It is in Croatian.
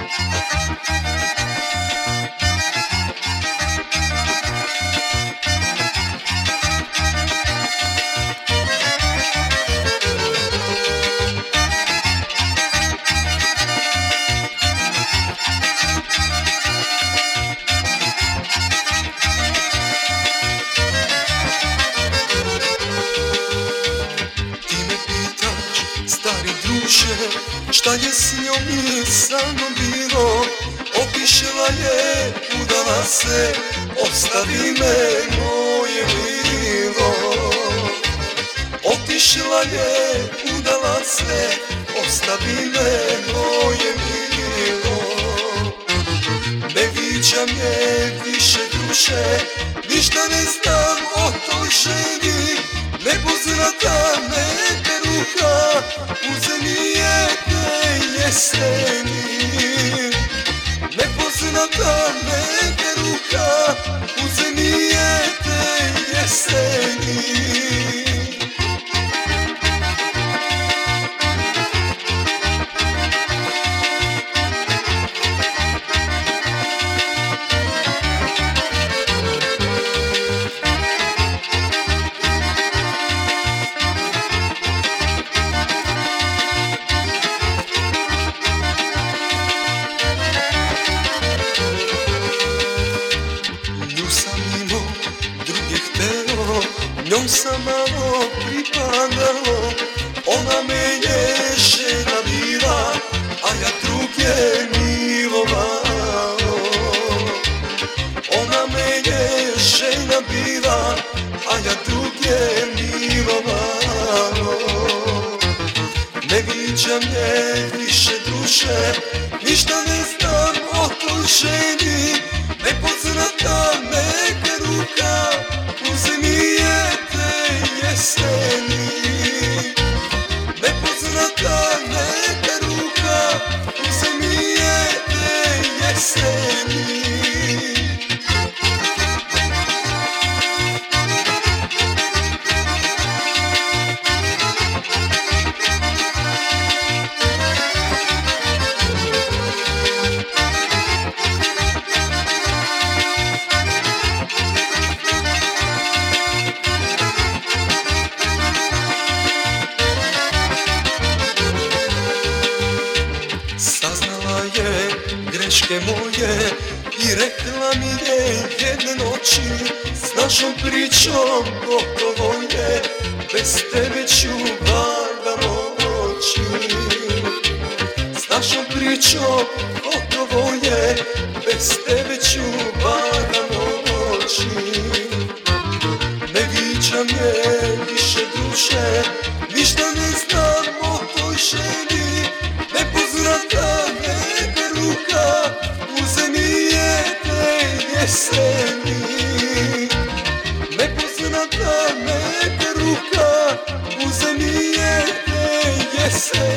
Šta je s njom i sa mnom bilo? Otišla je, udala se, ostavi me moje milo. Otišla je, udala se, ostavi me moje milo. Ne viđam je više duše, ništa ne znam o toj ženi. Nepoznata me peruka, uzemije te jeseni. Nepoznata me peruka, uzemije te jeseni. Njom sam malo pripadalo, ona me je žena bila, a ja druge milovalo. Ona me je žena bila, a ja druge milovalo. Ne viđam je više duše, ništa ne znam o toj ženi. Nepoznata me peruka, uzemije te jeseni. Nepoznata me peruka, uzemije te jeseni. Saznala je greške moje i rekla mi je jedne noći, s našom pričom gotovo je, bez tebe ću valjda moći. S našom pričom gotovo je, bez tebe ću valjda moći. Ne viđam je više duše, ništa ne znam o toj ženi. Nepoznata me peruka, uzemije te jeseni. Nepoznata me peruka, uzemije te jeseni.